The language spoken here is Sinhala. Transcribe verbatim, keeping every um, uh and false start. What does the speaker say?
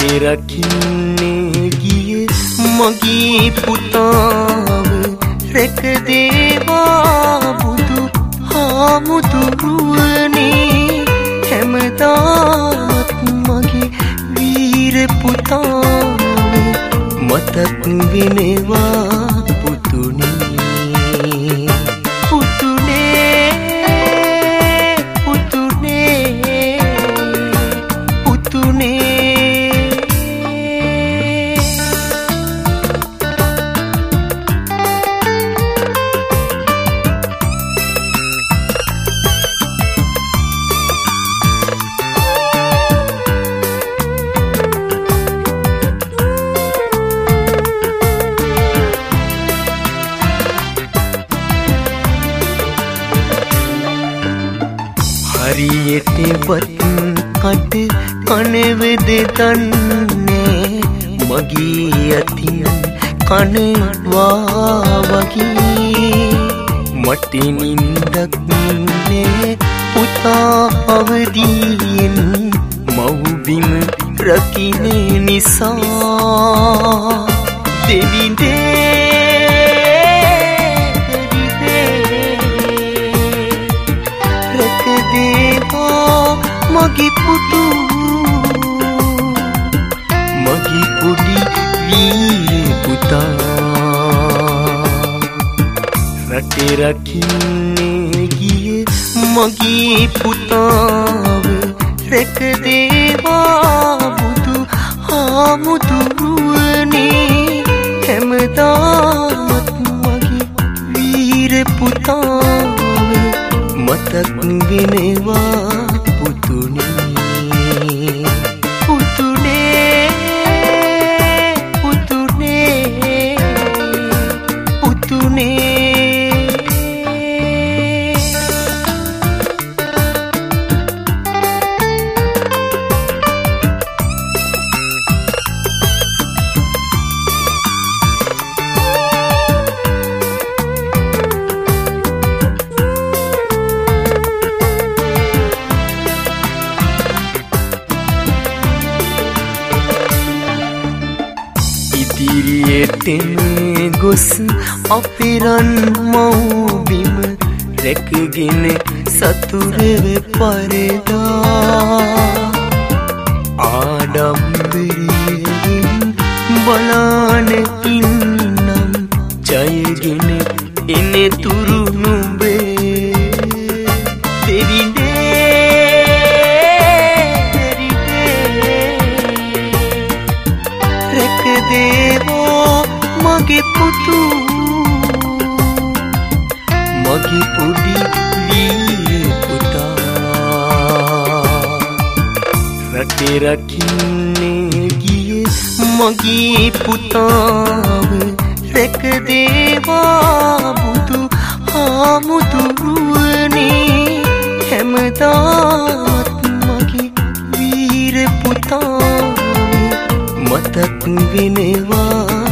රටේ රකින්නේ ගිය මගේ පුතාව රැක දේවා බුදු හාමුදුරුවනේ හැමදාත් මගේ වීර පුතාව මතක් වෙනවා පුතුනේ හරියටවත් කට කනවද දන්නේ මගේ අතින් කනවා වගේ මට නින්දක් නෑ පුතා අවදියෙන් මව්බිම රකින්න නිසා දෙවිඳේ මගේ පුතු මගේ පොඩි වීර පුතා රටේ රකින්නේ ගිය මගේ පුතාව රැක දේවා බුදු හාමුදුරුවනේ හැමදාත් මගේ වීර පුතාව මතක් වෙනවා ඉදිරියටම ගොස් අපේ රන් මව්බිම රැකගෙන සතුරව පරදා ආඩම්බරයෙන් බලාන ඉන්නම් ජයගෙන එන තුරු නුඹේ මගේ පුතු මගේ පොඩි වීර පුතා රටේ රකින්නේ ගිය මගේ පුතාව රැක දේවා බුදු හාමුදුරුවනේ හැමදාත් මගේ වීර පුතාව මතක් වෙනවා